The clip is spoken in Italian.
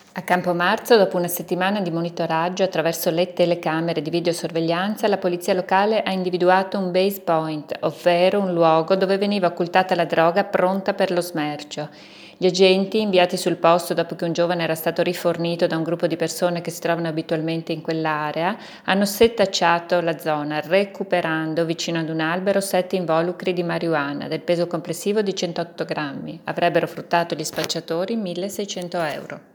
A Campomarzo, dopo una settimana di monitoraggio attraverso le telecamere di videosorveglianza, la polizia locale ha individuato un base point, ovvero un luogo dove veniva occultata la droga pronta per lo smercio. Gli agenti, inviati sul posto dopo che un giovane era stato rifornito da un gruppo di persone che si trovano abitualmente in quell'area, hanno setacciato la zona, recuperando vicino ad un albero 7 involucri di marijuana del peso complessivo di 108 grammi. Avrebbero fruttato gli spacciatori 1.600 euro.